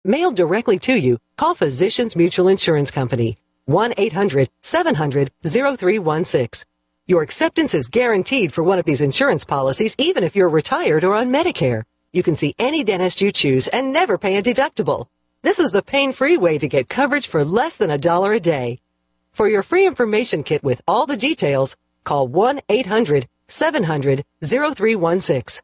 Mailed directly to you, call Physicians Mutual Insurance Company. 1-800-700-0316. Your acceptance is guaranteed for one of these insurance policies, even if you're retired or on Medicare. You can see any dentist you choose and never pay a deductible. This is the pain-free way to get coverage for less than $1 a day. For your free information kit with all the details, call 1-800-700-0316.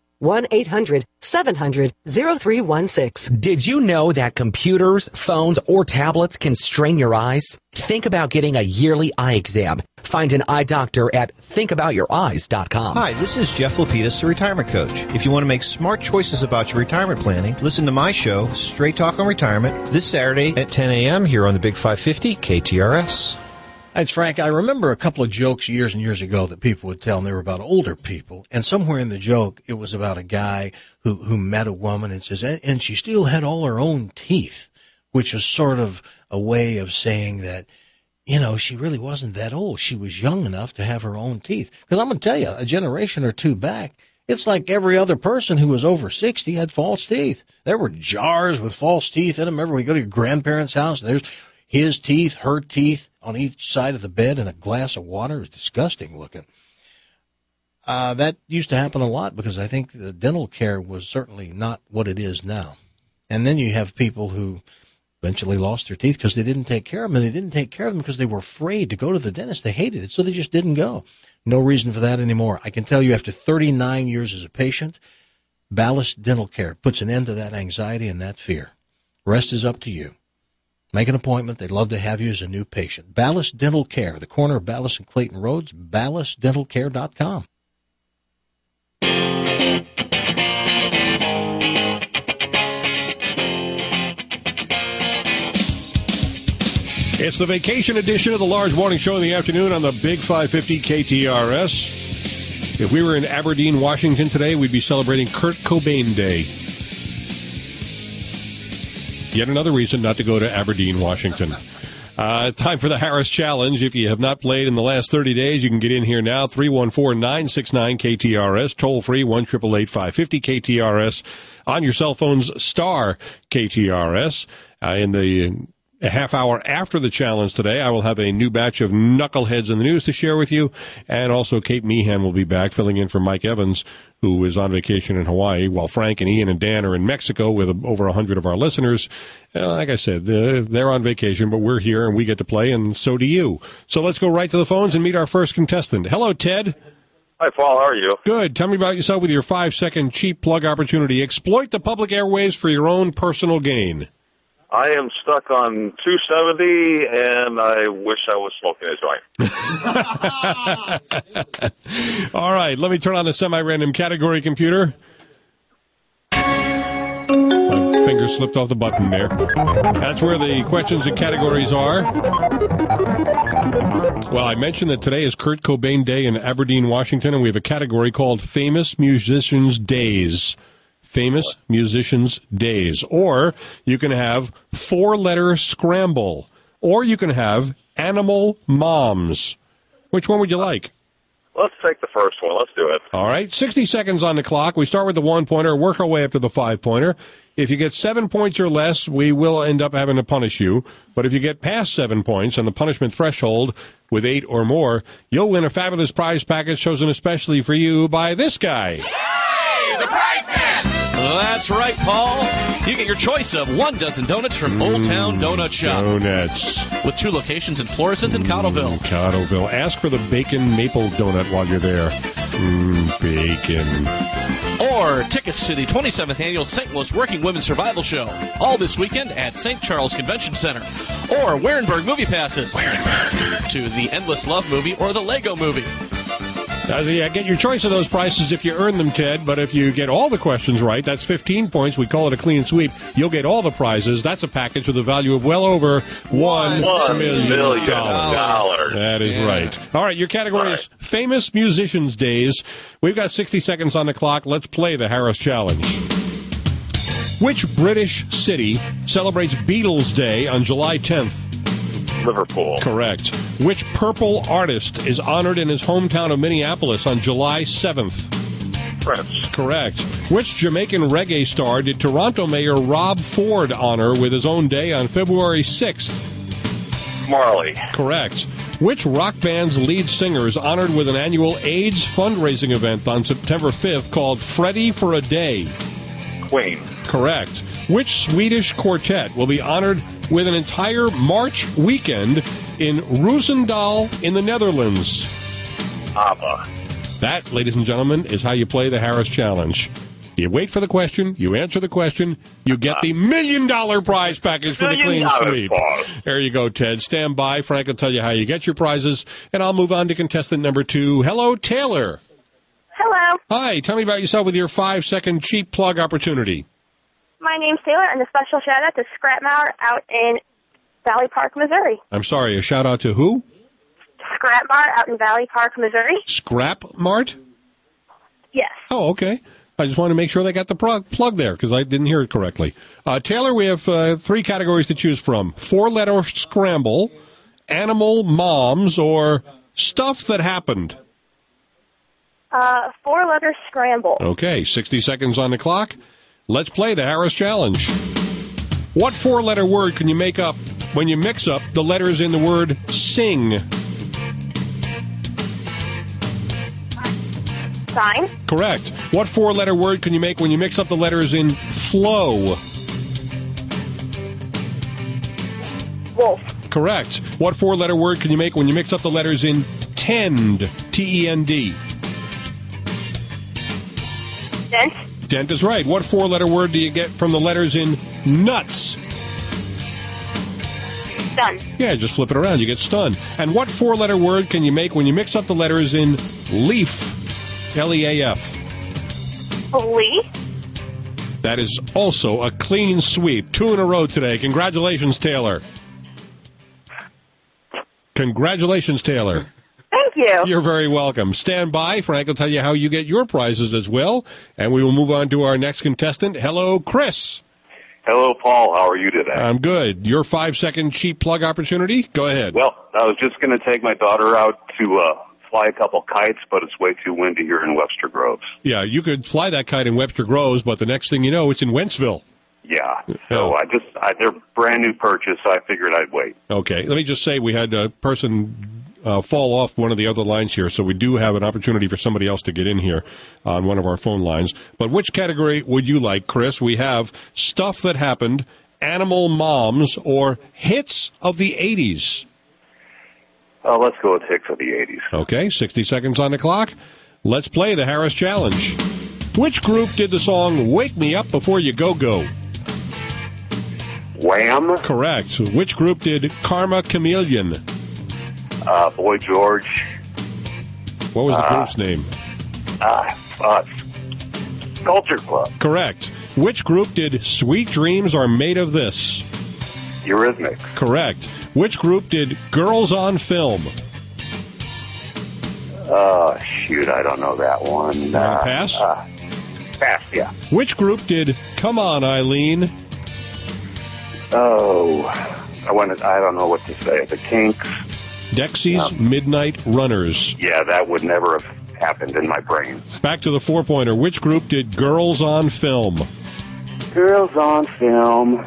1-800-700-0316. Did you know that computers, phones, or tablets can strain your eyes? Think about getting a yearly eye exam. Find an eye doctor at thinkaboutyouryes.com. Hi, this is Jeff Lapidus, the retirement coach. If you want to make smart choices about your retirement planning, listen to my show, Straight Talk on Retirement, this Saturday at 10 a.m. here on the Big 550 KTRS. It's Frank. I remember a couple of jokes years and years ago that people would tell, and they were about older people. And somewhere in the joke, it was about a guy who met a woman and says, and she still had all her own teeth, which was sort of a way of saying that, you know, she really wasn't that old. She was young enough to have her own teeth. Because I'm going to tell you, a generation or two back, it's like every other person who was over 60 had false teeth. There were jars with false teeth in them. Remember, we go to your grandparents' house, and there's his teeth, her teeth on each side of the bed and a glass of water. It was disgusting looking. That used to happen a lot because I think the dental care was certainly not what it is now. And then you have people who eventually lost their teeth because they didn't take care of them, and they didn't take care of them because they were afraid to go to the dentist. They hated it, so they just didn't go. No reason for that anymore. I can tell you after 39 years as a patient, Ballast Dental Care puts an end to that anxiety and that fear. Rest is up to you. Make an appointment. They'd love to have you as a new patient. Ballast Dental Care, the corner of Ballast and Clayton Roads, ballastdentalcare.com. It's the vacation edition of the Large Morning Show in the afternoon on the Big 550 KTRS. If we were in Aberdeen, Washington today, we'd be celebrating Kurt Cobain Day. Yet another reason not to go to Aberdeen, Washington. Time for the Harris Challenge. If you have not played in the last 30 days, you can get in here now. 314-969-KTRS. Toll free, 1-888-550-KTRS. On your cell phones, star KTRS. In the a half hour after the challenge today, I will have a new batch of knuckleheads in the news to share with you. And also Kate Meehan will be back filling in for Mike Evans, who is on vacation in Hawaii, while Frank and Ian and Dan are in Mexico with over 100 of our listeners. Like I said, they're on vacation, but we're here and we get to play, and so do you. So let's go right to the phones and meet our first contestant. Hello, Ted. Hi, Paul. How are you? Good. Tell me about yourself with your 5-second cheap plug opportunity. Exploit the public airways for your own personal gain. I am stuck on 270, and I wish I was smoking a joint. All right, let me turn on the semi-random category computer. My finger slipped off the button there. That's where the questions and categories are. Well, I mentioned that today is Kurt Cobain Day in Aberdeen, Washington, and we have a category called Famous Musicians Days. Famous Musicians Days. Or you can have 4-letter scramble. Or you can have Animal Moms. Which one would you like? Let's take the first one. Let's do it. All right. 60 seconds on the clock. We start with the 1-pointer, work our way up to the 5-pointer. If you get 7 points or less, we will end up having to punish you. But if you get past 7 points on the punishment threshold with 8 or more, you'll win a fabulous prize package chosen especially for you by this guy. Hey, the Prize Man! That's right, Paul. You get your choice of 12 donuts from Old Town Donut Shop. Donuts. With 2 locations in Florissant and Cottleville. Cottleville. Ask for the bacon maple donut while you're there. Bacon. Or tickets to the 27th Annual St. Louis Working Women's Survival Show. All this weekend at St. Charles Convention Center. Or Warenberg Movie Passes. Warenberg. To the Endless Love movie or the Lego movie. Get your choice of those prices if you earn them, Ted. But if you get all the questions right, that's 15 points. We call it a clean sweep. You'll get all the prizes. That's a package with a value of well over $1 million. That is right. All right, your category is Famous Musicians Days. We've got 60 seconds on the clock. Let's play the Harris Challenge. Which British city celebrates Beatles Day on July 10th? Liverpool. Correct. Which purple artist is honored in his hometown of Minneapolis on July 7th? Prince. Correct. Which Jamaican reggae star did Toronto Mayor Rob Ford honor with his own day on February 6th? Marley. Correct. Which rock band's lead singer is honored with an annual AIDS fundraising event on September 5th called Freddie for a Day? Queen. Correct. Which Swedish quartet will be honored with an entire March weekend in Roosendaal in the Netherlands? ABBA. That, ladies and gentlemen, is how you play the Harris Challenge. You wait for the question, you answer the question, you get the $1 million prize package for the clean sweep. There you go, Ted. Stand by. Frank will tell you how you get your prizes, and I'll move on to contestant number 2. Hello, Taylor. Hello. Hi. Tell me about yourself with your 5-second cheap plug opportunity. My name's Taylor, and a special shout-out to Scrap Mart out in Valley Park, Missouri. I'm sorry, a shout-out to who? Scrap Mart out in Valley Park, Missouri. Scrap Mart? Yes. Oh, okay. I just want to make sure they got the plug there because I didn't hear it correctly. Taylor, we have 3 categories to choose from. 4-letter scramble, animal moms, or stuff that happened. 4-letter scramble. Okay, 60 seconds on the clock. Let's play the Harris Challenge. What 4-letter word can you make up when you mix up the letters in the word sing? Sign. Correct. What 4-letter word can you make when you mix up the letters in flow? Wolf. Correct. What 4-letter word can you make when you mix up the letters in tend? T-E-N-D. Dent. Dent is right. What 4-letter word do you get from the letters in nuts? Stun. Yeah, just flip it around. You get stunned. And what 4-letter word can you make when you mix up the letters in leaf? L-E-A-F. Lee. That is also a clean sweep. 2 in a row today. Congratulations, Taylor. Congratulations, Taylor. Thank you. You're very welcome. Stand by. Frank will tell you how you get your prizes as well. And we will move on to our next contestant. Hello, Chris. Hello, Paul. How are you today? I'm good. Your 5-second cheap plug opportunity? Go ahead. Well, I was just going to take my daughter out to fly a couple kites, but it's way too windy here in Webster Groves. Yeah, you could fly that kite in Webster Groves, but the next thing you know, it's in Wentzville. Yeah. So they're brand new purchase, so I figured I'd wait. Okay. Let me just say we had a person fall off one of the other lines here, so we do have an opportunity for somebody else to get in here on one of our phone lines. But which category would you like, Chris? We have stuff that happened, animal moms, or hits of the 80s. Let's go with hits of the 80s. Okay, 60 seconds on the clock. Let's play the Harris Challenge. Which group did the song Wake Me Up Before You Go Go? Wham. Correct. Which group did Karma Chameleon? Boy George. What was the group's name? Culture Club. Correct. Which group did Sweet Dreams Are Made of This? Eurythmics. Correct. Which group did Girls on Film? Shoot, I don't know that one. Pass? Pass, yeah. Which group did Come On, Eileen? I don't know what to say. The Kinks. Dexys Midnight Runners. Yeah, that would never have happened in my brain. Back to the 4-pointer. Which group did Girls on Film? Girls on Film.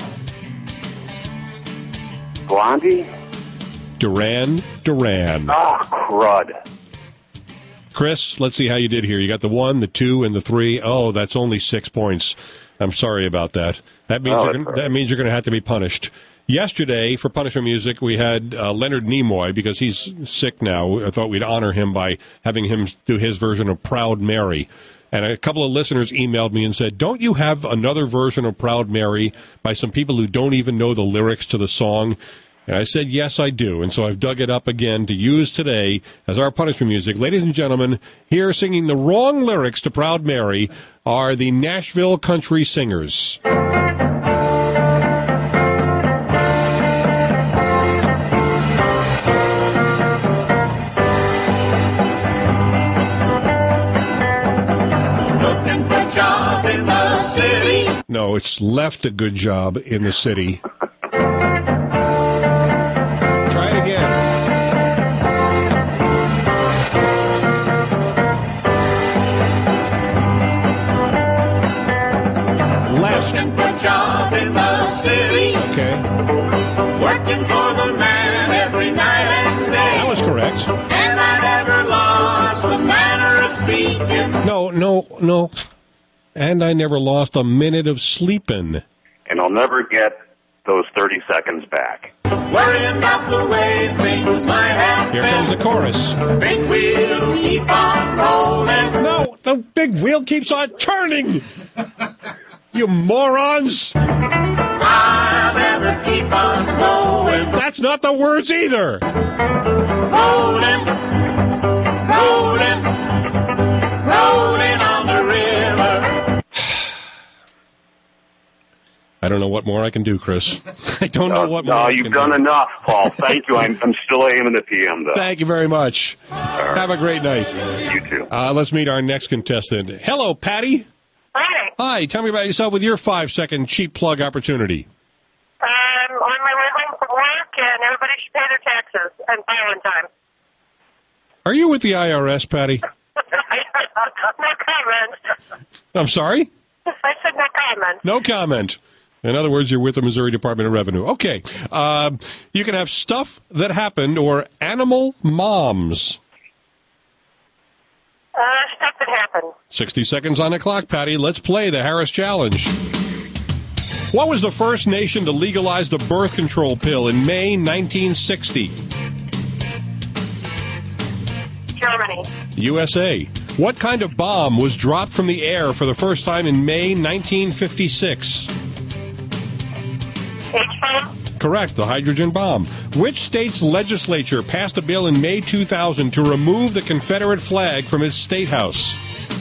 Blondie? Duran Duran. Crud. Chris, let's see how you did here. You got the 1, the 2, and the 3. Oh, that's only 6 points. I'm sorry about that. That means you're going to have to be punished. Yesterday, for punishment music, we had Leonard Nimoy, because he's sick now. I thought we'd honor him by having him do his version of Proud Mary. And a couple of listeners emailed me and said, don't you have another version of Proud Mary by some people who don't even know the lyrics to the song? And I said, yes, I do. And so I've dug it up again to use today as our punishment music. Ladies and gentlemen, here singing the wrong lyrics to Proud Mary are the Nashville Country Singers. No, it's left a good job in the city. Try it again. And I never lost the manner of speaking. No. And I never lost a minute of sleeping. And I'll never get those 30 seconds back. Worrying about the way things might have Here been. comes the chorus. Big wheel keep on rolling. No, the big wheel keeps on turning. You morons. I'll never keep on rolling. That's not the words either. Rolling, rolling, rolling on the river. I don't know what more I can do, Chris. I don't know what more No, I you've can done do. enough, Paul. Thank you. I'm still aiming the PM, though. Thank you very much. Have a great night. You too. Let's meet our next contestant. Hello, Patty. Hi. Hi, tell me about yourself with your 5-second cheap plug opportunity. I'm on my way home from work, and everybody should pay their taxes and file on time. Are you with the IRS, Patty? No comment. I'm sorry? I said no comment. No comment. In other words, you're with the Missouri Department of Revenue. Okay. You can have stuff that happened or animal moms. Stuff that happened. 60 seconds on the clock, Patty. Let's play the Harris Challenge. What was the first nation to legalize the birth control pill in May 1960? Germany. USA. What kind of bomb was dropped from the air for the first time in May 1956? H-bomb. Correct, the hydrogen bomb. Which state's legislature passed a bill in May 2000 to remove the Confederate flag from its state house?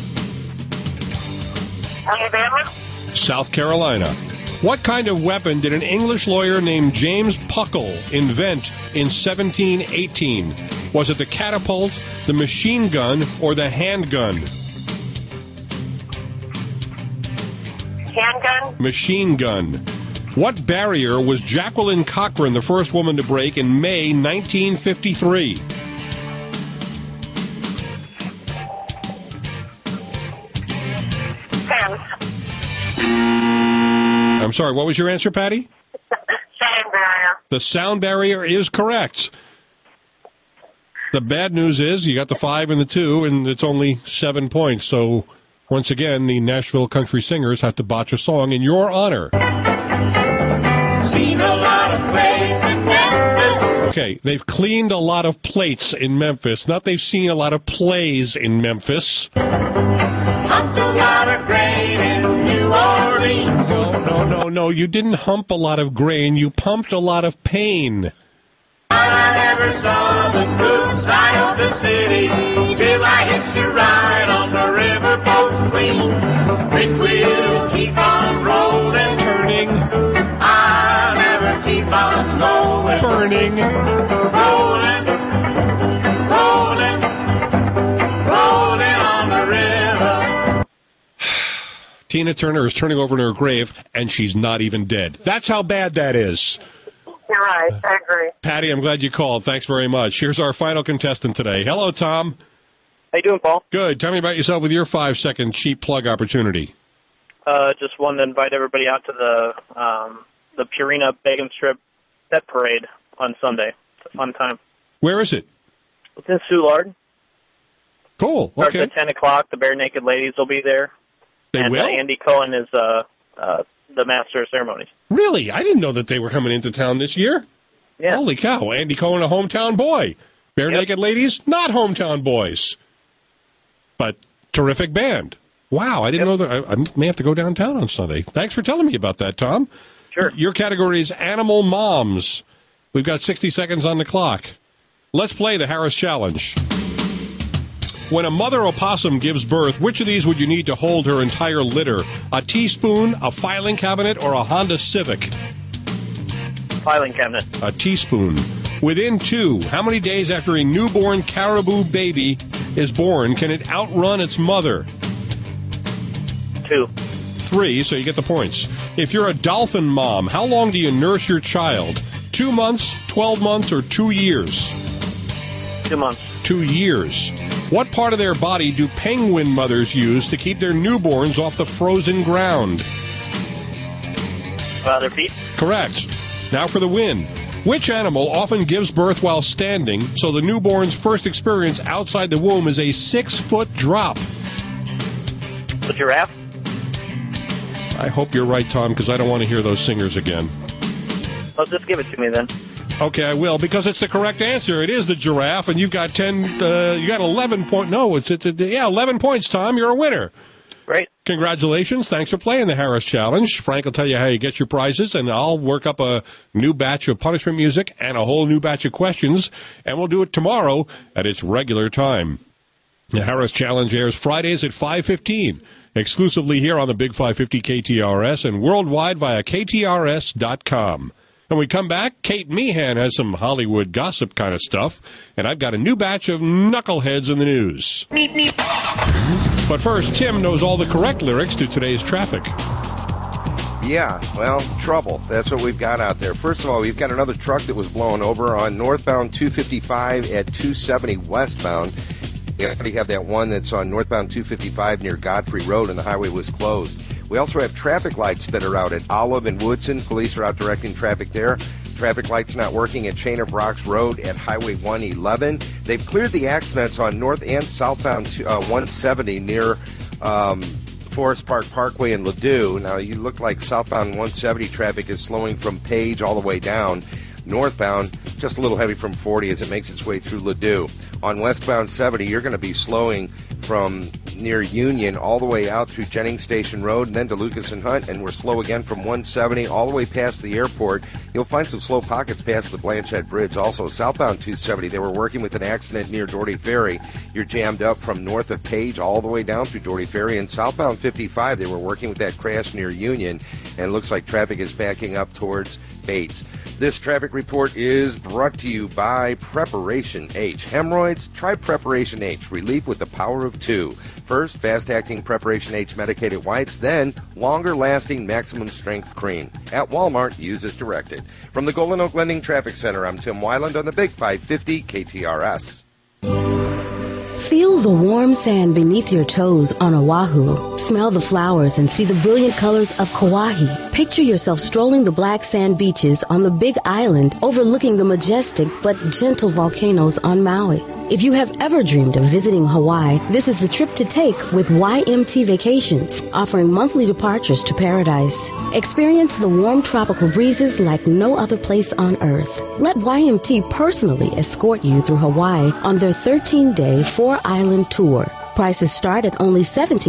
Alabama. South Carolina. What kind of weapon did an English lawyer named James Puckle invent in 1718? Was it the catapult, the machine gun, or the handgun? Handgun. Machine gun. What barrier was Jacqueline Cochran the first woman to break in May 1953? Fence. I'm sorry, what was your answer, Patty? Sound barrier. The sound barrier is correct. The bad news is you got the 5 and the 2, and it's only 7 points. So, once again, the Nashville Country Singers have to botch a song in your honor. Seen a lot of plays in Memphis. Okay, they've cleaned a lot of plates in Memphis. Not they've seen a lot of plays in Memphis. Humped a lot of grain in New Orleans. No. You didn't hump a lot of grain. You pumped a lot of pain. I never saw the good side of the city till I hitched a ride on the riverboat Queen. Big wheel keep on rolling, Turning, I never keep on going, burning. rolling, rolling, rolling on the river. Tina Turner is turning over in her grave, and she's not even dead. That's how bad that is. You're right. I agree. Patty, I'm glad you called. Thanks very much. Here's our final contestant today. Hello, Tom. How you doing, Paul? Good. Tell me about yourself with your 5-second cheap plug opportunity. Just wanted to invite everybody out to the Purina Bacon Strip Pet Parade on Sunday. It's a fun time. Where is it? It's in Soulard. Cool. Starts Okay. at 10 o'clock. The Bare Naked Ladies will be there. They and will? Andy Cohen is the master of ceremonies. Really? I didn't know that they were coming into town this year. Yeah. Holy cow. Andy Cohen, a hometown boy. Bare Naked Ladies, not hometown boys. But terrific band. Wow, I didn't know that. I may have to go downtown on Sunday. Thanks for telling me about that, Tom. Sure. Your category is Animal Moms. We've got 60 seconds on the clock. Let's play the Harris Challenge. When a mother opossum gives birth, which of these would you need to hold her entire litter? A teaspoon, a filing cabinet, or a Honda Civic? Filing cabinet. A teaspoon. Within 2, how many days after a newborn caribou baby is born can it outrun its mother? 2. 3, so you get the points. If you're a dolphin mom, how long do you nurse your child? 2 months, 12 months, or 2 years? 2 months. 2 years. What part of their body do penguin mothers use to keep their newborns off the frozen ground? Their feet. Correct. Now for the win. Which animal often gives birth while standing, so the newborn's first experience outside the womb is a 6-foot drop? The giraffe? I hope you're right, Tom, because I don't want to hear those singers again. Well, just give it to me then. Okay, I will, because it's the correct answer. It is the giraffe, and you've got 11 points. No, it's 11 points, Tom. You're a winner. Great. Congratulations. Thanks for playing the Harris Challenge. Frank will tell you how you get your prizes, and I'll work up a new batch of punishment music and a whole new batch of questions, and we'll do it tomorrow at its regular time. The Harris Challenge airs Fridays at 5:15, exclusively here on the Big 550 KTRS and worldwide via KTRS.com. When we come back, Kate Meehan has some Hollywood gossip kind of stuff, and I've got a new batch of knuckleheads in the news. But first, Tim knows all the correct lyrics to today's traffic. Yeah, well, trouble. That's what we've got out there. First of all, we've got another truck that was blown over on northbound 255 at 270 westbound. We already have that one that's on northbound 255 near Godfrey Road, and the highway was closed. We also have traffic lights that are out at Olive and Woodson. Police are out directing traffic there. Traffic lights not working at Chain of Rocks Road at Highway 111. They've cleared the accidents on north and southbound 170 near Forest Park Parkway and Ladue. Now, you look like southbound 170 traffic is slowing from Page all the way down. Northbound, just a little heavy from 40 as it makes its way through Ladue. On westbound 70, you're going to be slowing from near Union all the way out through Jennings Station Road and then to Lucas and Hunt, and we're slow again from 170 all the way past the airport. You'll find some slow pockets past the Blanchette Bridge. Also, southbound 270, they were working with an accident near Doherty Ferry. You're jammed up from north of Page all the way down through Doherty Ferry. And southbound 55, they were working with that crash near Union, and it looks like traffic is backing up towards Bates. This traffic report is brought to you by Preparation H. Hemorrhoids? Try Preparation H. Relief with the power of 2. First, fast-acting Preparation H medicated wipes, then longer-lasting maximum strength cream. At Walmart, use as directed. From the Golden Oak Lending Traffic Center, I'm Tim Weiland on the Big 550 KTRS. Feel the warm sand beneath your toes on Oahu. Smell the flowers and see the brilliant colors of Kauai. Picture yourself strolling the black sand beaches on the Big Island, overlooking the majestic but gentle volcanoes on Maui. If you have ever dreamed of visiting Hawaii, this is the trip to take with YMT Vacations, offering monthly departures to paradise. Experience the warm tropical breezes like no other place on earth. Let YMT personally escort you through Hawaii on their 13-day 4-island tour. Prices start at only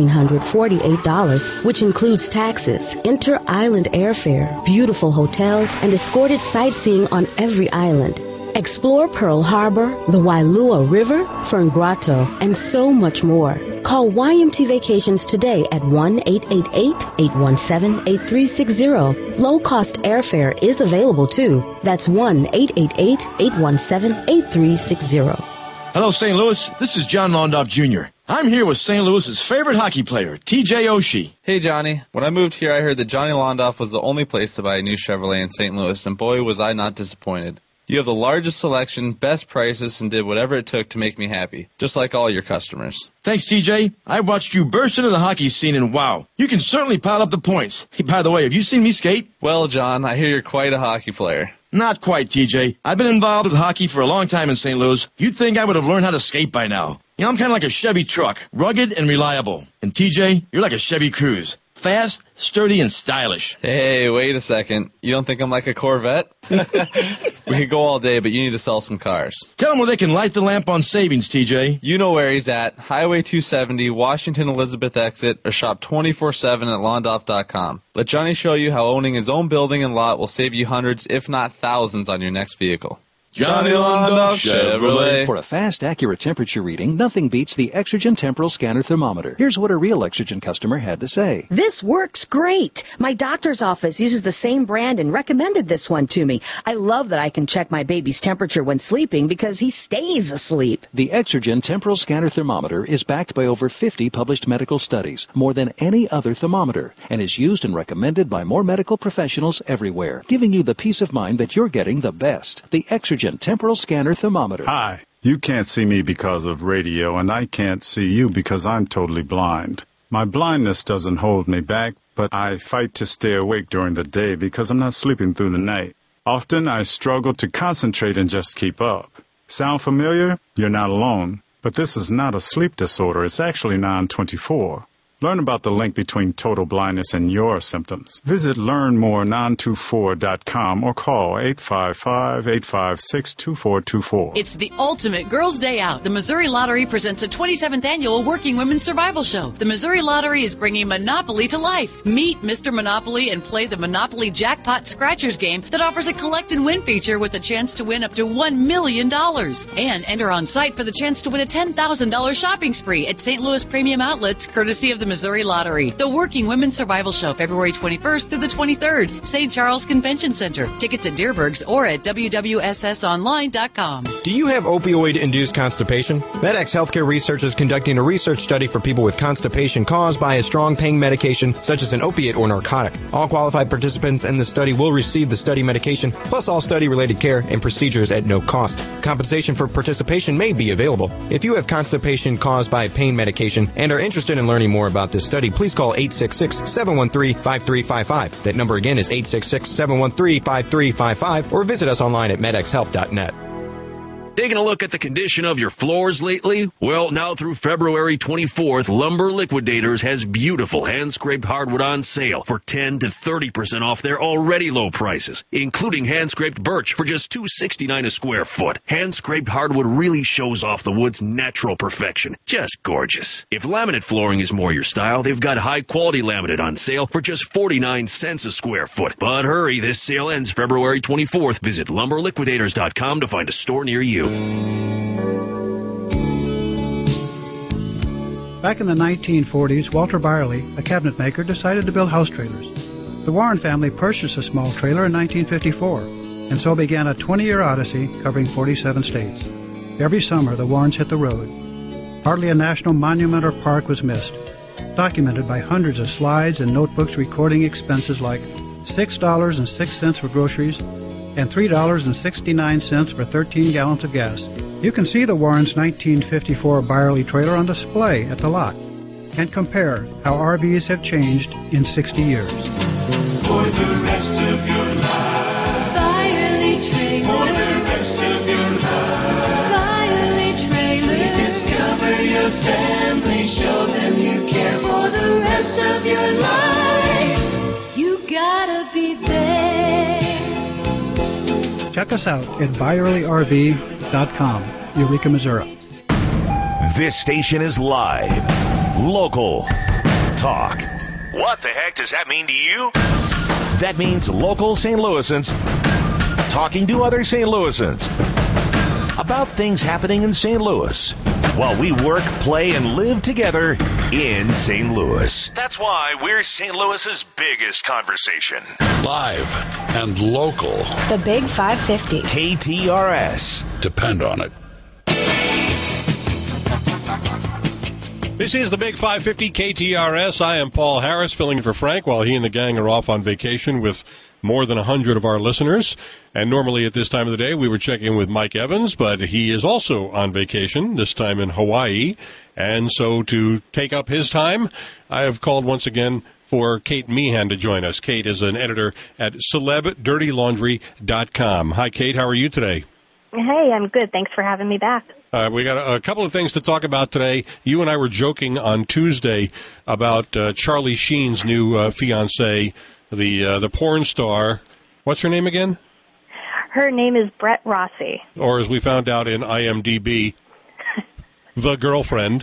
$1,748, which includes taxes, inter-island airfare, beautiful hotels, and escorted sightseeing on every island. Explore Pearl Harbor, the Wailua River, Fern Grotto, and so much more. Call YMT Vacations today at 1-888-817-8360. Low-cost airfare is available, too. That's 1-888-817-8360. Hello, St. Louis. This is John Londoff Jr. I'm here with St. Louis's favorite hockey player, TJ Oshie. Hey, Johnny. When I moved here, I heard that Johnny Londoff was the only place to buy a new Chevrolet in St. Louis, and boy, was I not disappointed. You have the largest selection, best prices, and did whatever it took to make me happy, just like all your customers. Thanks, TJ. I watched you burst into the hockey scene, and wow, you can certainly pile up the points. Hey, by the way, have you seen me skate? Well, John, I hear you're quite a hockey player. Not quite, TJ. I've been involved with hockey for a long time in St. Louis. You'd think I would have learned how to skate by now. You know, I'm kind of like a Chevy truck, rugged and reliable. And TJ, you're like a Chevy Cruze. Fast, sturdy, and stylish. Hey, wait a second. You don't think I'm like a Corvette? We could go all day, but you need to sell some cars. Tell them where they can light the lamp on savings, TJ. You know where he's at. Highway 270, Washington Elizabeth exit, or shop 24/7 at Londoff.com. Let Johnny show you how owning his own building and lot will save you hundreds, if not thousands, on your next vehicle. Johnny Londoff Chevrolet. For a fast, accurate temperature reading, nothing beats the Exergen Temporal Scanner Thermometer. Here's what a real Exergen customer had to say. This works great. My doctor's office uses the same brand and recommended this one to me. I love that I can check my baby's temperature when sleeping because he stays asleep. The Exergen Temporal Scanner Thermometer is backed by over 50 published medical studies, more than any other thermometer, and is used and recommended by more medical professionals everywhere, giving you the peace of mind that you're getting the best. The Exergen Temporal Scanner Thermometer. Hi. You can't see me because of radio, and I can't see you because I'm totally blind. My blindness doesn't hold me back, but I fight to stay awake during the day because I'm not sleeping through the night. Often I struggle to concentrate and just keep up. Sound familiar? You're not alone. But this is not a sleep disorder. It's actually 924. Learn about the link between total blindness and your symptoms. Visit learnmore924.com or call 855-856-2424. It's the ultimate Girls' Day Out. The Missouri Lottery presents the 27th Annual Working Women's Survival Show. The Missouri Lottery is bringing Monopoly to life. Meet Mr. Monopoly and play the Monopoly Jackpot Scratchers game that offers a collect and win feature with a chance to win up to $1 million. And enter on site for the chance to win a $10,000 shopping spree at St. Louis Premium Outlets, courtesy of the Missouri Lottery. The Working Women's Survival Show, February 21st through the 23rd, St. Charles Convention Center. Tickets at Deerberg's or at www.ssonline.com. Do you have opioid-induced constipation? MedX Healthcare Research is conducting a research study for people with constipation caused by a strong pain medication, such as an opiate or narcotic. All qualified participants in the study will receive the study medication, plus all study-related care and procedures at no cost. Compensation for participation may be available. If you have constipation caused by pain medication and are interested in learning more about this study, please call 866-713-5355. That number again is 866-713-5355, or visit us online at medxhelp.net. Taking a look at the condition of your floors lately? Well, now through February 24th, Lumber Liquidators has beautiful hand-scraped hardwood on sale for 10 to 30% off their already low prices, including hand-scraped birch for just $2.69 a square foot. Hand-scraped hardwood really shows off the wood's natural perfection. Just gorgeous. If laminate flooring is more your style, they've got high-quality laminate on sale for just 49 cents a square foot. But hurry, this sale ends February 24th. Visit lumberliquidators.com to find a store near you. Back in the 1940s, Walter Byerly, a cabinet maker, decided to build house trailers. The Warren family purchased a small trailer in 1954, and so began a 20-year odyssey covering 47 states. Every summer, the Warrens hit the road. Hardly a national monument or park was missed, documented by hundreds of slides and notebooks recording expenses like $6.06 for groceries and $3.69 for 13 gallons of gas. You can see the Warrens' 1954 Byerly trailer on display at the lot and compare how RVs have changed in 60 years. For the rest of your life, Byerly Trailer. For the rest of your life, Byerly Trailer. Rediscover your family, show them you care. For the rest of your life, you gotta be there. Check us out at ByerlyRV.com, Eureka, Missouri. This station is live, local, talk. What the heck does that mean to you? That means local St. Louisans talking to other St. Louisans about things happening in St. Louis while we work, play, and live together in St. Louis. That's why we're St. Louis's biggest conversation. Live and local. The Big 550. KTRS. Depend on it. This is the Big 550 KTRS. I am Paul Harris, filling in for Frank while he and the gang are off on vacation with more than 100 of our listeners. And normally at this time of the day, we were checking in with Mike Evans, but he is also on vacation, this time in Hawaii. And so to take up his time, I have called once again for Kate Meehan to join us. Kate is an editor at CelebDirtyLaundry.com. Hi, Kate. How are you today? Hey, I'm good. Thanks for having me back. We got a couple of things to talk about today. You and I were joking on Tuesday about Charlie Sheen's new fiancée, the porn star. What's her name again? Her name is Brett Rossi. Or as we found out in IMDb, the girlfriend.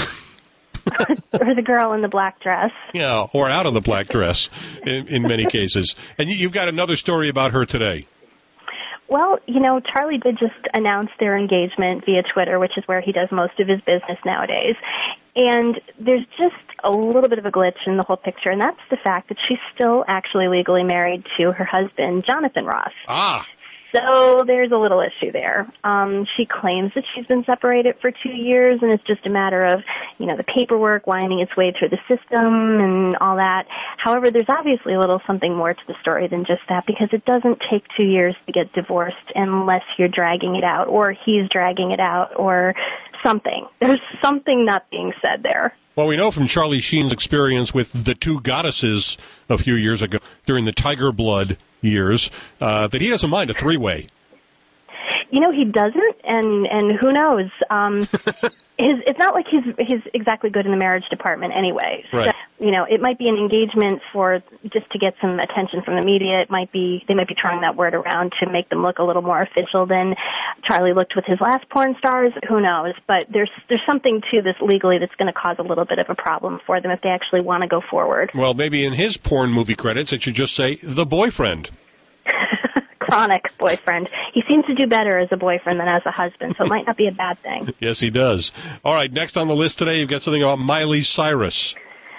Or the girl in the black dress. Yeah, or out of the black dress in many cases. And you've got another story about her today. Well, you know, Charlie did just announce their engagement via Twitter, which is where he does most of his business nowadays. And there's just a little bit of a glitch in the whole picture, and that's the fact that she's still actually legally married to her husband, Jonathan Ross. Ah. So there's a little issue there. She claims that she's been separated for 2 years, and it's just a matter of, you know, the paperwork winding its way through the system and all that. However, there's obviously a little something more to the story than just that, because it doesn't take 2 years to get divorced unless you're dragging it out, or he's dragging it out, or something. There's something not being said there. Well, we know from Charlie Sheen's experience with the two goddesses a few years ago during the Tiger Blood years, that he doesn't mind a three-way. You know, he doesn't, and who knows? It's not like he's exactly good in the marriage department anyway. Right. So, you know, it might be an engagement for just to get some attention from the media. They might be throwing that word around to make them look a little more official than Charlie looked with his last porn stars. Who knows? But there's something to this legally that's going to cause a little bit of a problem for them if they actually want to go forward. Well, maybe in his porn movie credits, it should just say the boyfriend. Chronic boyfriend. He seems to do better as a boyfriend than as a husband, so it might not be a bad thing. Yes, he does. All right, next on the list today, you've got something about Miley Cyrus.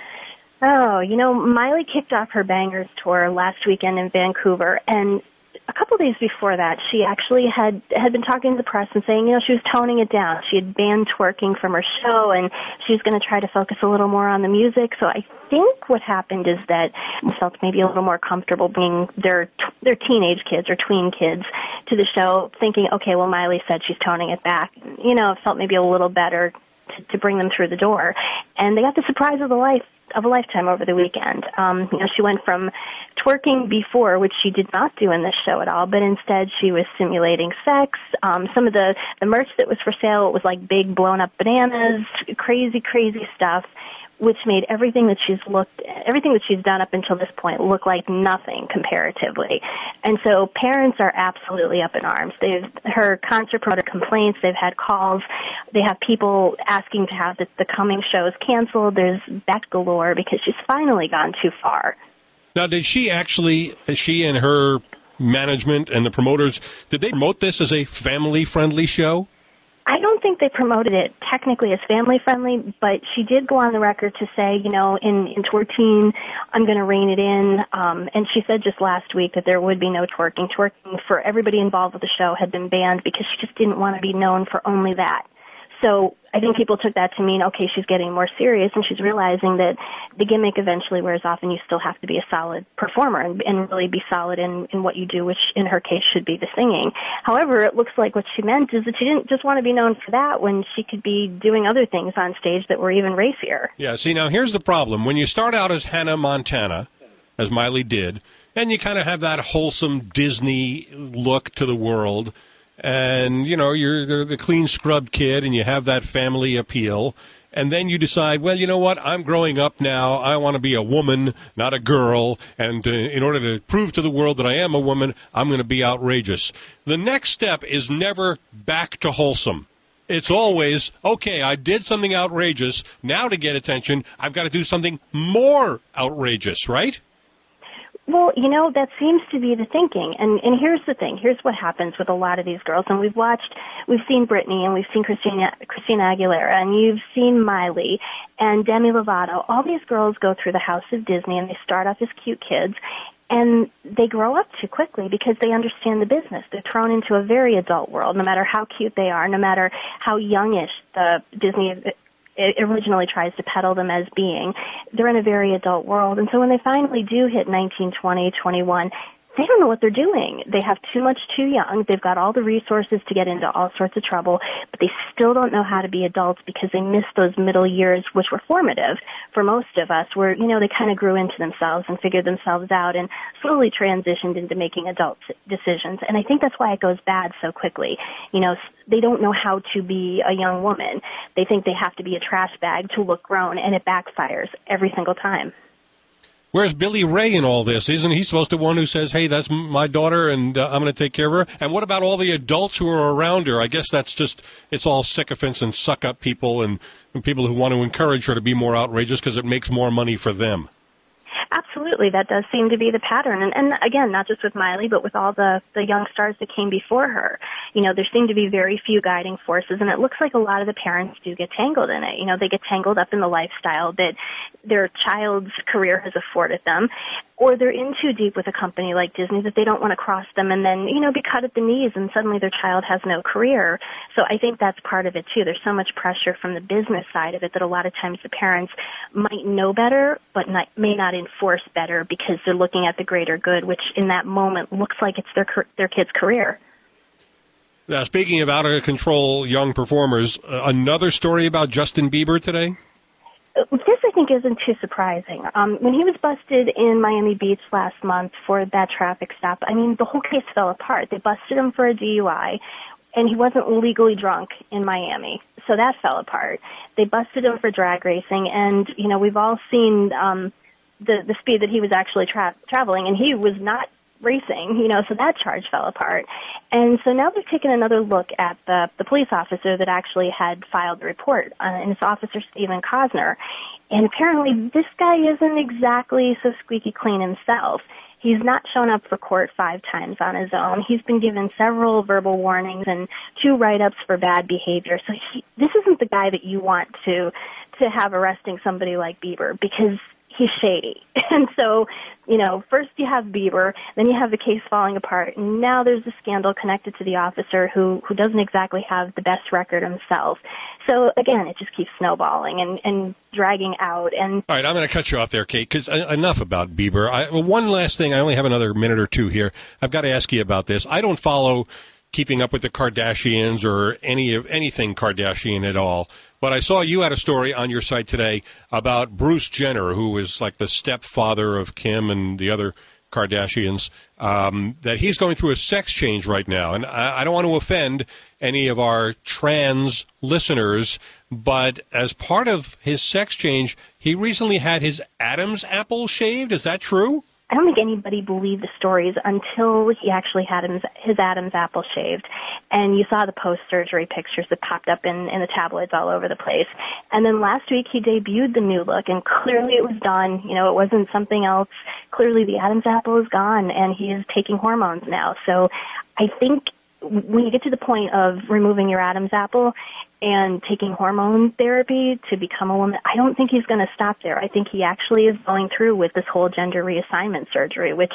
Oh, you know, Miley kicked off her Bangers tour last weekend in Vancouver, and a couple days before that, she actually had been talking to the press and saying, you know, she was toning it down. She had banned twerking from her show, and she was going to try to focus a little more on the music. So I think what happened is that they felt maybe a little more comfortable bringing their teenage kids or tween kids to the show, thinking, okay, well, Miley said she's toning it back. You know, it felt maybe a little better to bring them through the door. And they got the surprise of a lifetime over the weekend. You know, she went from twerking before, which she did not do in this show at all, but instead she was simulating sex. Some of the merch that was for sale, it was like big blown up bananas, crazy stuff, which made everything that she's done up until this point look like nothing comparatively. And so parents are absolutely up in arms. Her concert promoter complaints, they've had calls, they have people asking to have the coming shows canceled. There's back galore because she's finally gone too far. Now, she and her management and the promoters, did they promote this as a family-friendly show? I don't think they promoted it technically as family-friendly, but she did go on the record to say, you know, in twerking, I'm going to rein it in. And she said just last week that there would be no twerking. Twerking for everybody involved with the show had been banned because she just didn't want to be known for only that. So I think people took that to mean, okay, she's getting more serious, and she's realizing that the gimmick eventually wears off, and you still have to be a solid performer and really be solid in what you do, which in her case should be the singing. However, it looks like what she meant is that she didn't just want to be known for that when she could be doing other things on stage that were even racier. Yeah, see, now here's the problem. When you start out as Hannah Montana, as Miley did, and you kind of have that wholesome Disney look to the world, and, you know, you're the clean-scrubbed kid, and you have that family appeal, and then you decide, well, you know what, I'm growing up now, I want to be a woman, not a girl, and in order to prove to the world that I am a woman, I'm going to be outrageous. The next step is never back to wholesome. It's always, okay, I did something outrageous, now to get attention, I've got to do something more outrageous, right? Well, you know, that seems to be the thinking. And here's the thing. Here's what happens with a lot of these girls. And we've seen Britney, and we've seen Christina Aguilera, and you've seen Miley and Demi Lovato. All these girls go through the house of Disney, and they start off as cute kids, and they grow up too quickly because they understand the business. They're thrown into a very adult world, no matter how cute they are, no matter how youngish the Disney originally tries to peddle them as being. They're in a very adult world. And so when they finally do hit 19, 20, 21, they don't know what they're doing. They have too much too young. They've got all the resources to get into all sorts of trouble, but they still don't know how to be adults because they missed those middle years, which were formative for most of us, where, you know, they kind of grew into themselves and figured themselves out and slowly transitioned into making adult decisions. And I think that's why it goes bad so quickly. You know, they don't know how to be a young woman. They think they have to be a trash bag to look grown, and it backfires every single time. Where's Billy Ray in all this? Isn't he supposed to be one who says, hey, that's my daughter, and I'm going to take care of her? And what about all the adults who are around her? I guess that's just, it's all sycophants and suck-up people and people who want to encourage her to be more outrageous because it makes more money for them. Absolutely, that does seem to be the pattern. And again, not just with Miley, but with all the young stars that came before her. You know, there seem to be very few guiding forces, and it looks like a lot of the parents do get tangled in it. You know, they get tangled up in the lifestyle that their child's career has afforded them, or they're in too deep with a company like Disney that they don't want to cross them and then, you know, be cut at the knees and suddenly their child has no career. So I think that's part of it too. There's so much pressure from the business side of it that a lot of times the parents might know better but may not enforce better because they're looking at the greater good, which in that moment looks like it's their kid's career. Now, speaking of out-of-control young performers, another story about Justin Bieber today? This, I think isn't too surprising. When he was busted in Miami Beach last month for that traffic stop, I mean, the whole case fell apart. They busted him for a DUI, and he wasn't legally drunk in Miami, so that fell apart. They busted him for drag racing, and, you know, we've all seen the speed that he was actually traveling, and he was not racing, you know, so that charge fell apart. And so now they've taken another look at the police officer that actually had filed the report, and it's Officer Stephen Cosner. And apparently this guy isn't exactly so squeaky clean himself. He's not shown up for court 5 times on his own. He's been given several verbal warnings and 2 write-ups for bad behavior. So this isn't the guy that you want to have arresting somebody like Bieber, because he's shady. And so, you know, first you have Bieber, then you have the case falling apart, and now there's a scandal connected to the officer who doesn't exactly have the best record himself. So, again, it just keeps snowballing and dragging out. And all right, I'm going to cut you off there, Kate, because enough about Bieber. One last thing. I only have another minute or 2 here. I've got to ask you about this. I don't follow Keeping Up with the Kardashians or anything Kardashian at all. But I saw you had a story on your site today about Bruce Jenner, who is like the stepfather of Kim and the other Kardashians, that he's going through a sex change right now. And I don't want to offend any of our trans listeners, but as part of his sex change, he recently had his Adam's apple shaved. Is that true? I don't think anybody believed the stories until he actually had his Adam's apple shaved. And you saw the post-surgery pictures that popped up in the tabloids all over the place. And then last week he debuted the new look, and clearly it was done. You know, it wasn't something else. Clearly the Adam's apple is gone, and he is taking hormones now. So I think when you get to the point of removing your Adam's apple and taking hormone therapy to become a woman, I don't think he's going to stop there. I think he actually is going through with this whole gender reassignment surgery, which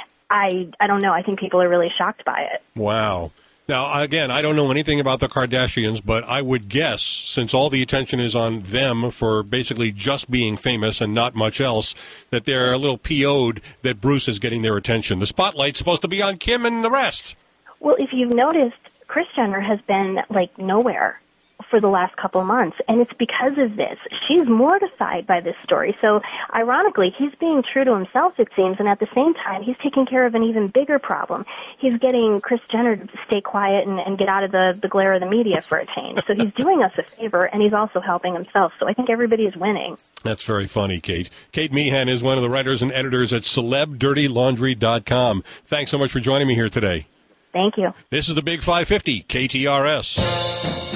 I don't know. I think people are really shocked by it. Wow. Now, again, I don't know anything about the Kardashians, but I would guess, since all the attention is on them for basically just being famous and not much else, that they're a little PO'd that Bruce is getting their attention. The spotlight's supposed to be on Kim and the rest. Well, if you've noticed, Kris Jenner has been, like, nowhere for the last couple of months, and it's because of this. She's mortified by this story. So, ironically, he's being true to himself, it seems, and at the same time, he's taking care of an even bigger problem. He's getting Kris Jenner to stay quiet and get out of the glare of the media for a change. So he's doing us a favor, and he's also helping himself. So I think everybody is winning. That's very funny, Kate. Kate Meehan is one of the writers and editors at CelebDirtyLaundry.com. Thanks so much for joining me here today. Thank you. This is the Big 550, KTRS.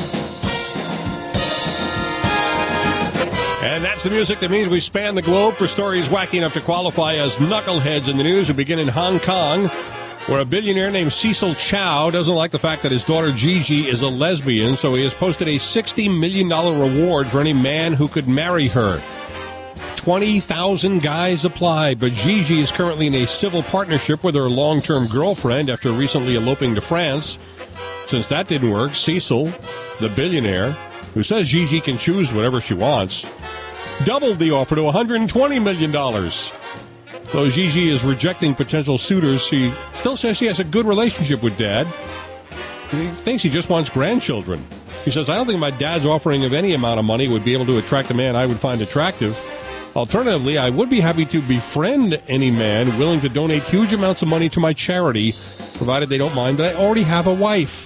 And that's the music that means we span the globe for stories wacky enough to qualify as knuckleheads in the news. We begin in Hong Kong, where a billionaire named Cecil Chow doesn't like the fact that his daughter Gigi is a lesbian, so he has posted a $60 million reward for any man who could marry her. 20,000 guys applied, but Gigi is currently in a civil partnership with her long-term girlfriend after recently eloping to France. Since that didn't work, Cecil, the billionaire, who says Gigi can choose whatever she wants, doubled the offer to $120 million. Though Gigi is rejecting potential suitors, she still says she has a good relationship with Dad. He thinks he just wants grandchildren. He says, I don't think my dad's offering of any amount of money would be able to attract a man I would find attractive. Alternatively, I would be happy to befriend any man willing to donate huge amounts of money to my charity, provided they don't mind that I already have a wife.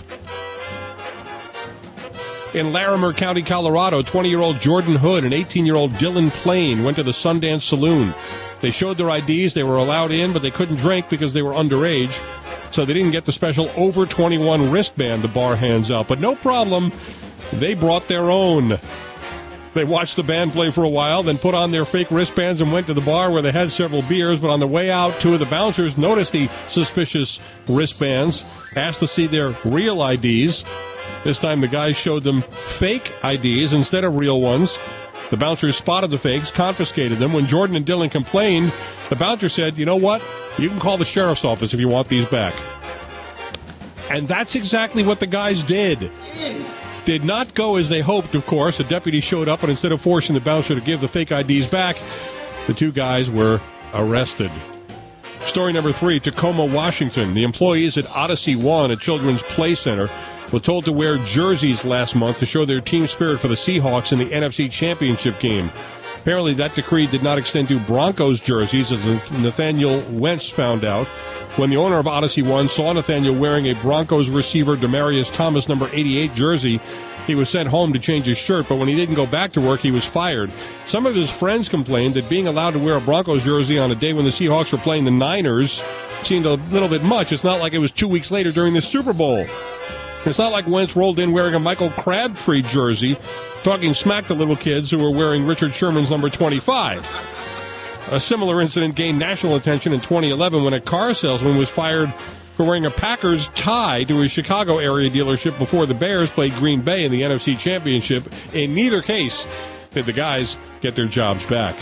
In Larimer County, Colorado, 20-year-old Jordan Hood and 18-year-old Dylan Plain went to the Sundance Saloon. They showed their IDs. They were allowed in, but they couldn't drink because they were underage. So they didn't get the special over 21 wristband the bar hands out. But no problem. They brought their own. They watched the band play for a while, then put on their fake wristbands and went to the bar where they had several beers. But on the way out, 2 of the bouncers noticed the suspicious wristbands, asked to see their real IDs. This time the guys showed them fake IDs instead of real ones. The bouncers spotted the fakes, confiscated them. When Jordan and Dylan complained, the bouncer said, you know what? You can call the sheriff's office if you want these back. And that's exactly what the guys did. Did not go as they hoped, of course. A deputy showed up, and instead of forcing the bouncer to give the fake IDs back, the 2 guys were arrested. Story number 3, Tacoma, Washington. The employees at Odyssey One, a children's play center, were told to wear jerseys last month to show their team spirit for the Seahawks in the NFC Championship game. Apparently, that decree did not extend to Broncos jerseys, as Nathaniel Wentz found out. When the owner of Odyssey One saw Nathaniel wearing a Broncos receiver Demaryius Thomas number 88 jersey, he was sent home to change his shirt, but when he didn't go back to work, he was fired. Some of his friends complained that being allowed to wear a Broncos jersey on a day when the Seahawks were playing the Niners seemed a little bit much. It's not like it was 2 weeks later during the Super Bowl. It's not like Wentz rolled in wearing a Michael Crabtree jersey, talking smack to little kids who were wearing Richard Sherman's number 25. A similar incident gained national attention in 2011 when a car salesman was fired for wearing a Packers tie to his Chicago area dealership before the Bears played Green Bay in the NFC Championship. In neither case did the guys get their jobs back.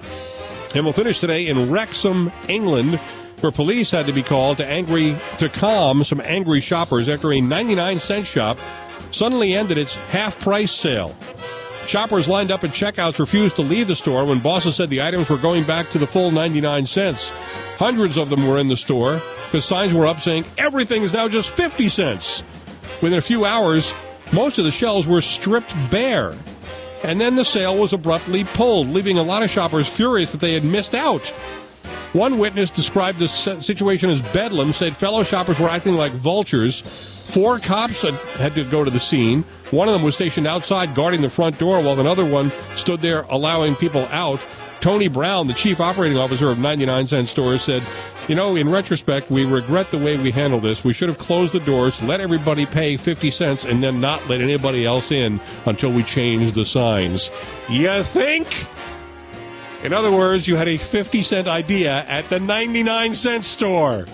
And we'll finish today in Wrexham, England, where police had to be called to calm some angry shoppers after a 99-cent shop suddenly ended its half-price sale. Shoppers lined up at checkouts refused to leave the store when bosses said the items were going back to the full 99 cents. Hundreds of them were in the store because signs were up saying everything is now just 50 cents. Within a few hours, most of the shelves were stripped bare. And then the sale was abruptly pulled, leaving a lot of shoppers furious that they had missed out. One witness described the situation as bedlam, said fellow shoppers were acting like vultures. 4 cops had to go to the scene. One of them was stationed outside guarding the front door while another one stood there allowing people out. Tony Brown, the chief operating officer of 99-cent stores, said, in retrospect, we regret the way we handled this. We should have closed the doors, let everybody pay 50 cents, and then not let anybody else in until we changed the signs. You think? In other words, you had a 50-cent idea at the 99-cent store.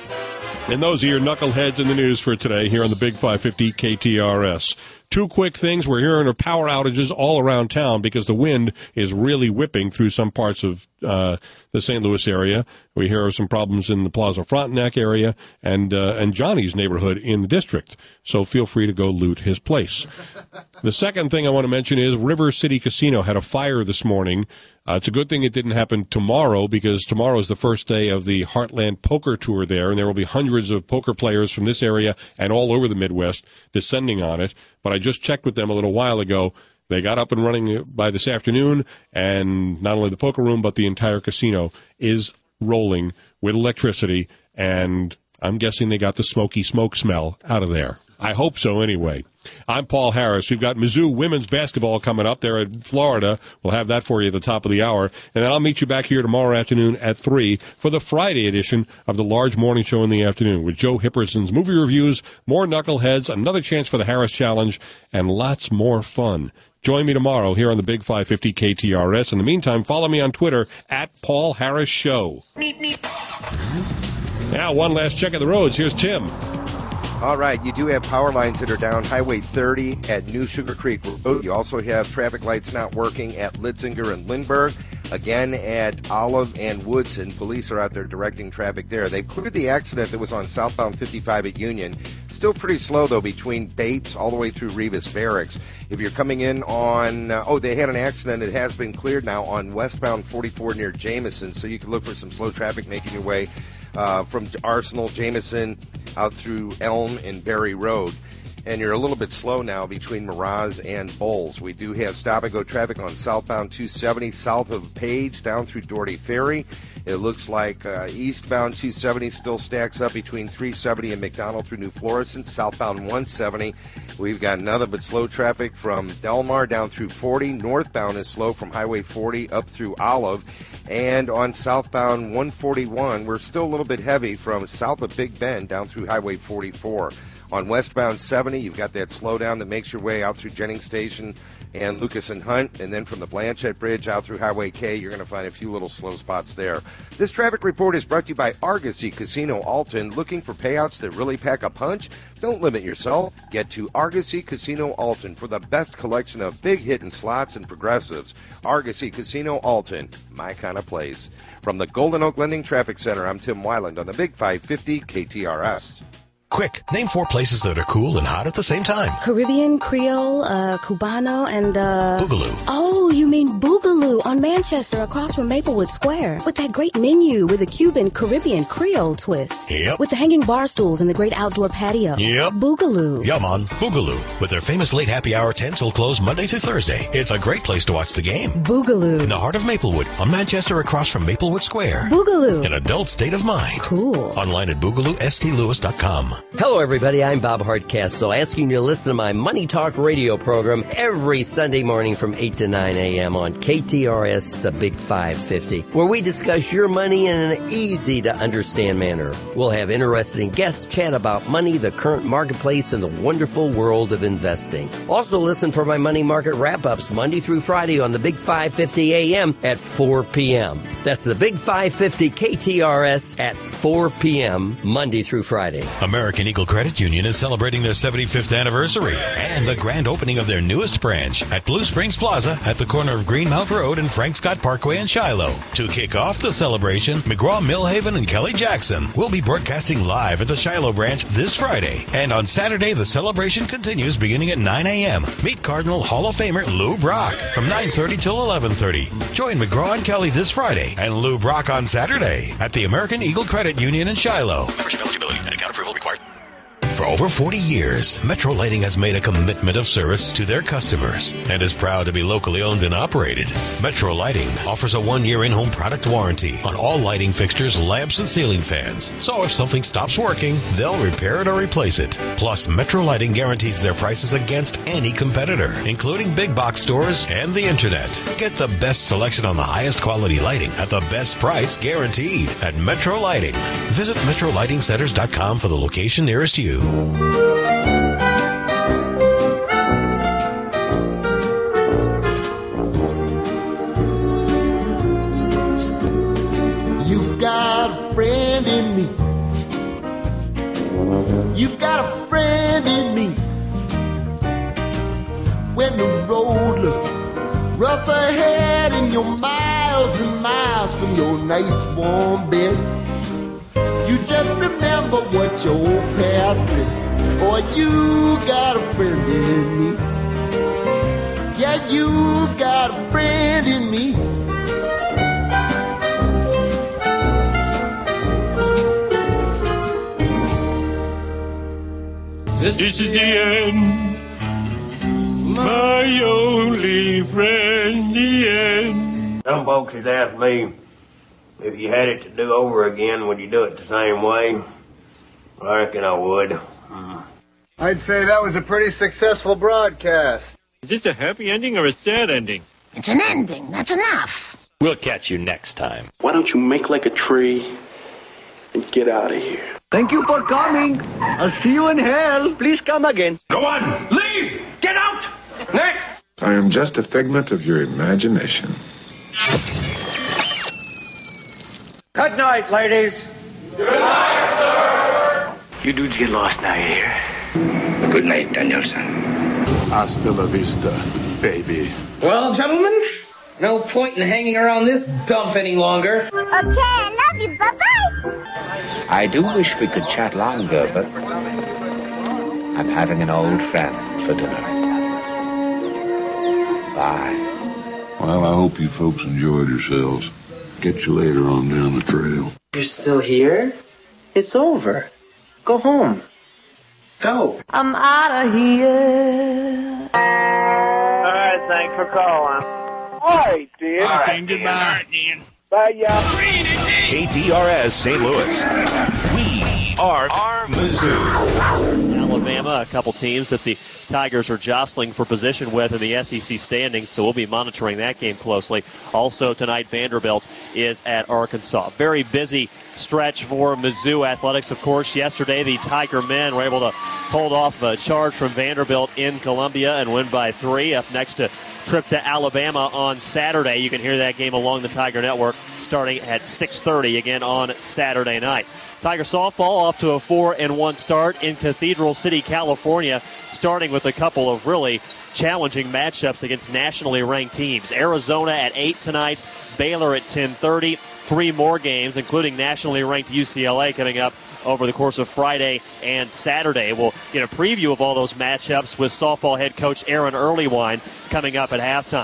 And those are your knuckleheads in the news for today here on the Big 550 KTRS. 2 quick things. We're hearing of power outages all around town because the wind is really whipping through some parts of the St. Louis area. We hear of some problems in the Plaza Frontenac area and Johnny's neighborhood in the district. So feel free to go loot his place. The second thing I want to mention is River City Casino had a fire this morning. It's a good thing it didn't happen tomorrow because tomorrow is the first day of the Heartland Poker Tour there, and there will be hundreds of poker players from this area and all over the Midwest descending on it. But I just checked with them a little while ago. They got up and running by this afternoon, and not only the poker room, but the entire casino is rolling with electricity, and I'm guessing they got the smoky smoke smell out of there. I hope so anyway. I'm Paul Harris. We've got Mizzou women's basketball coming up there in Florida. We'll have that for you at the top of the hour. And then I'll meet you back here tomorrow afternoon at 3 for the Friday edition of the Large Morning Show in the afternoon with Joe Hipperson's movie reviews, more knuckleheads, another chance for the Harris Challenge, and lots more fun. Join me tomorrow here on the Big 550 KTRS. In the meantime, follow me on Twitter at Paul Harris Show. Now, one last check of the roads. Here's Tim. All right, you do have power lines that are down Highway 30 at New Sugar Creek Road. You also have traffic lights not working at Litzinger and Lindbergh. Again, at Olive and Woodson, police are out there directing traffic there. They've cleared the accident that was on southbound 55 at Union. Still pretty slow, though, between Bates all the way through Revis Barracks. If you're coming in on, they had an accident. It has been cleared now on westbound 44 near Jameson, so you can look for some slow traffic making your way from Arsenal, Jameson, out through Elm and Berry Road. And you're a little bit slow now between Miraz and Bowles. We do have stop-and-go traffic on southbound 270 south of Page down through Doherty Ferry. It looks like eastbound 270 still stacks up between 370 and McDonald through New Florissant. Southbound 170, we've got nothing but slow traffic from Delmar down through 40. Northbound is slow from Highway 40 up through Olive. And on southbound 141, we're still a little bit heavy from south of Big Bend down through Highway 44. On westbound 70, you've got that slowdown that makes your way out through Jennings Station and Lucas and Hunt. And then from the Blanchette Bridge out through Highway K, you're going to find a few little slow spots there. This traffic report is brought to you by Argosy Casino Alton. Looking for payouts that really pack a punch? Don't limit yourself. Get to Argosy Casino Alton for the best collection of big hitting slots and progressives. Argosy Casino Alton, my kind of place. From the Golden Oak Lending Traffic Center, I'm Tim Weiland on the Big 550 KTRS. Quick, name 4 places that are cool and hot at the same time. Caribbean, Creole, Cubano, and Boogaloo. Oh, Oh, you mean Boogaloo on Manchester across from Maplewood Square. With that great menu with a Cuban, Caribbean, Creole twist. Yep. With the hanging bar stools and the great outdoor patio. Yep. Boogaloo. Yeah, man. Boogaloo. With their famous late happy hour 10 till close Monday through Thursday. It's a great place to watch the game. Boogaloo. In the heart of Maplewood, on Manchester across from Maplewood Square. Boogaloo. An adult state of mind. Cool. Online at boogaloo.stlewis.com. Hello, everybody. I'm Bob Hardcastle, asking you to listen to my Money Talk radio program every Sunday morning from 8 to 9 a.m. on KTRS, the Big 550, where we discuss your money in an easy-to-understand manner. We'll have interesting guests chat about money, the current marketplace, and the wonderful world of investing. Also, listen for my money market wrap-ups Monday through Friday on the Big 550 a.m. at 4 p.m. That's the Big 550 KTRS at 4 p.m. Monday through Friday. American Eagle Credit Union is celebrating their 75th anniversary and the grand opening of their newest branch at Blue Springs Plaza at the corner of Greenmount Road and Frank Scott Parkway in Shiloh. To kick off the celebration, McGraw Millhaven and Kelly Jackson will be broadcasting live at the Shiloh branch this Friday. And on Saturday, the celebration continues beginning at 9 a.m. Meet Cardinal Hall of Famer Lou Brock from 9:30 till 11:30. Join McGraw and Kelly this Friday and Lou Brock on Saturday at the American Eagle Credit Union in Shiloh. Membership eligibility and account approval required. For over 40 years, Metro Lighting has made a commitment of service to their customers and is proud to be locally owned and operated. Metro Lighting offers a 1-year in-home product warranty on all lighting fixtures, lamps, and ceiling fans. So if something stops working, they'll repair it or replace it. Plus, Metro Lighting guarantees their prices against any competitor, including big box stores and the internet. Get the best selection on the highest quality lighting at the best price guaranteed at Metro Lighting. Visit MetroLightingCenters.com for the location nearest you. You've got a friend in me. You've got a friend in me. When the road looks rough ahead and you're miles and miles from your nice warm bed, you just remember what your old past said. Boy, you got a friend in me. Yeah, you got a friend in me. This is the end, my only friend, the end. Some folks has asked me, if you had it to do over again, would you do it the same way? I reckon I would. I'd say that was a pretty successful broadcast. Is this a happy ending or a sad ending? It's an ending. That's enough. We'll catch you next time. Why don't you make like a tree and get out of here? Thank you for coming. I'll see you in hell. Please come again. Go on, leave! Get out! Next! I am just a figment of your imagination. Good night, ladies. Good night, sir! You dudes get lost now, you hear? Good night, Danielson. Hasta la vista, baby. Well, gentlemen, no point in hanging around this dump any longer. Okay, I love you. Bye-bye. I do wish we could chat longer, but I'm having an old friend for dinner. Bye. Well, I hope you folks enjoyed yourselves. Catch you later on down the trail. You're still here? It's over. Go home. Go. I'm out of here. All right, thanks for calling. All right, Dan. All right, goodbye. Bye, y'all. KTRS St. Louis. We are Mizzou. Alabama, a couple teams that the Tigers are jostling for position with in the SEC standings, so we'll be monitoring that game closely. Also tonight, Vanderbilt is at Arkansas. Very busy stretch for Mizzou athletics. Of course, yesterday the Tiger men were able to hold off a charge from Vanderbilt in Columbia and win by 3. Up next, a trip to Alabama on Saturday. You can hear that game along the Tiger Network starting at 6:30 again on Saturday night. Tiger softball off to a 4-1 start in Cathedral City, California, starting with a couple of really challenging matchups against nationally ranked teams. Arizona at 8 tonight, Baylor at 10:30. 3 more games, including nationally ranked UCLA, coming up over the course of Friday and Saturday. We'll get a preview of all those matchups with softball head coach Aaron Earlywine coming up at halftime.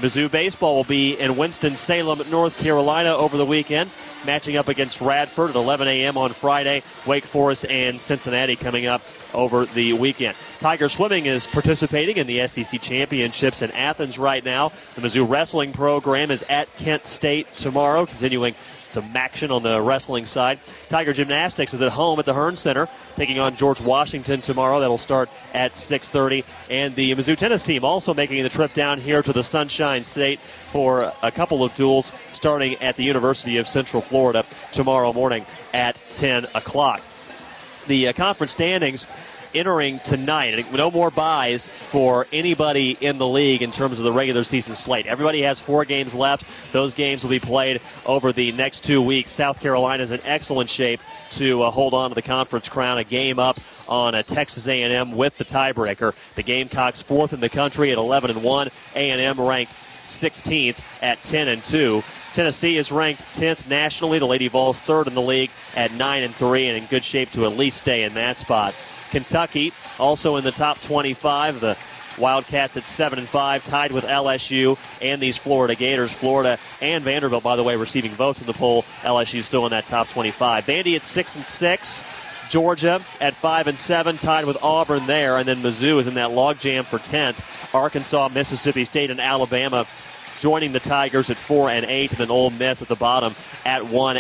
Mizzou baseball will be in Winston-Salem, North Carolina over the weekend, matching up against Radford at 11 a.m. on Friday. Wake Forest and Cincinnati coming up over the weekend. Tiger Swimming is participating in the SEC Championships in Athens right now. The Mizzou wrestling program is at Kent State tomorrow, continuing some action on the wrestling side. Tiger Gymnastics is at home at the Hearn Center, taking on George Washington tomorrow. That'll start at 6:30. And the Mizzou tennis team also making the trip down here to the Sunshine State for a couple of duels starting at the University of Central Florida tomorrow morning at 10 o'clock. The conference standings entering tonight. No more buys for anybody in the league in terms of the regular season slate. Everybody has 4 games left. Those games will be played over the next 2 weeks. South Carolina is in excellent shape to hold on to the conference crown. A game up on Texas A&M with the tiebreaker. The Gamecocks 4th in the country at 11-1. A&M ranked 16th at 10-2. Tennessee is ranked 10th nationally. The Lady Vols 3rd in the league at 9-3 and in good shape to at least stay in that spot. Kentucky also in the top 25. The Wildcats at 7-5, tied with LSU and these Florida Gators. Florida and Vanderbilt, by the way, receiving votes in the poll. LSU still in that top 25. Vandy at 6-6. Georgia at 5-7, tied with Auburn there, and then Mizzou is in that logjam for 10th. Arkansas, Mississippi State, and Alabama joining the Tigers at 4-8, and then Ole Miss at the bottom at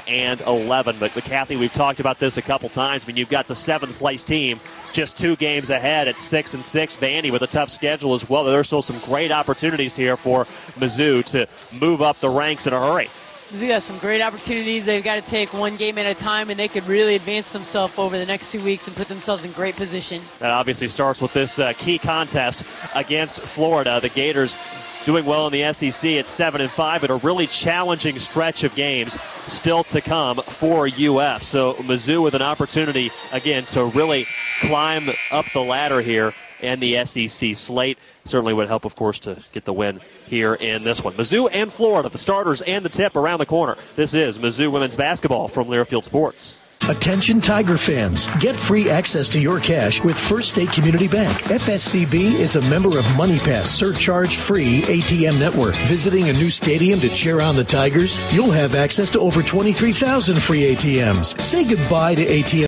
1-11. But Kathy, we've talked about this a couple times. I mean, you've got the 7th place team just 2 games ahead at 6-6. Vandy with a tough schedule as well. There's still some great opportunities here for Mizzou to move up the ranks in a hurry. Mizzou has some great opportunities. They've got to take one game at a time, and they could really advance themselves over the next 2 weeks and put themselves in great position. That obviously starts with this key contest against Florida. The Gators doing well in the SEC at 7-5, but a really challenging stretch of games still to come for UF. So Mizzou with an opportunity, again, to really climb up the ladder here in the SEC slate. Certainly would help, of course, to get the win here in this one. Mizzou and Florida, the starters and the tip around the corner. This is Mizzou women's basketball from Learfield Sports. Attention Tiger fans, get free access to your cash with First State Community Bank. FSCB is a member of MoneyPass surcharge-free ATM network. Visiting a new stadium to cheer on the Tigers? You'll have access to over 23,000 free ATMs. Say goodbye to ATM